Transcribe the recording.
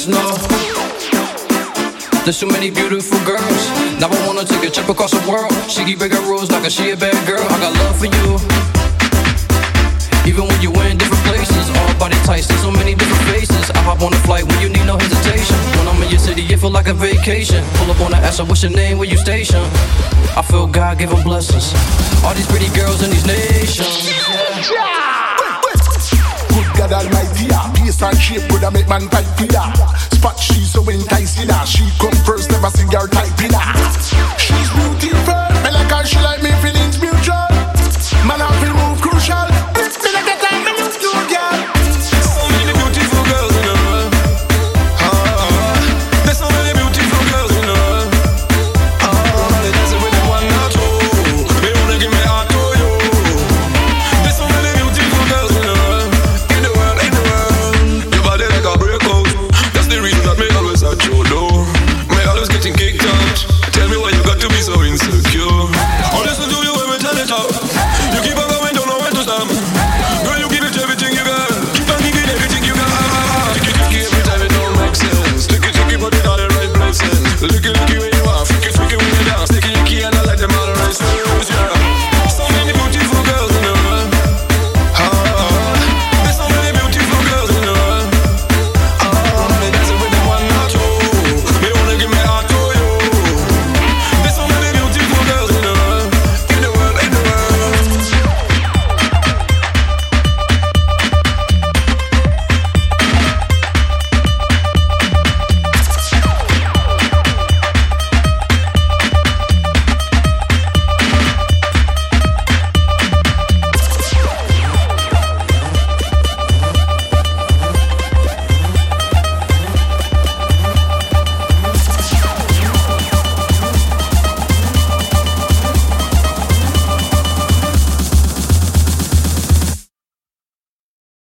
just know there's so many beautiful girls. Now I wanna take a trip across the world. She keep breaking rules like she a bad girl. I got love for you, even when you in different places. All body types, there's so many different faces. I hop on a flight when you need no hesitation. When I'm in your city, it feel like a vacation. Pull up on the ass, what's your name, where you station? I feel God give them blessings. All these pretty girls in these nations. Good God Almighty, pace and shape would make man type here. Spot she so enticing her. She come first, never sing her type in her. She's beautiful, me like her, she like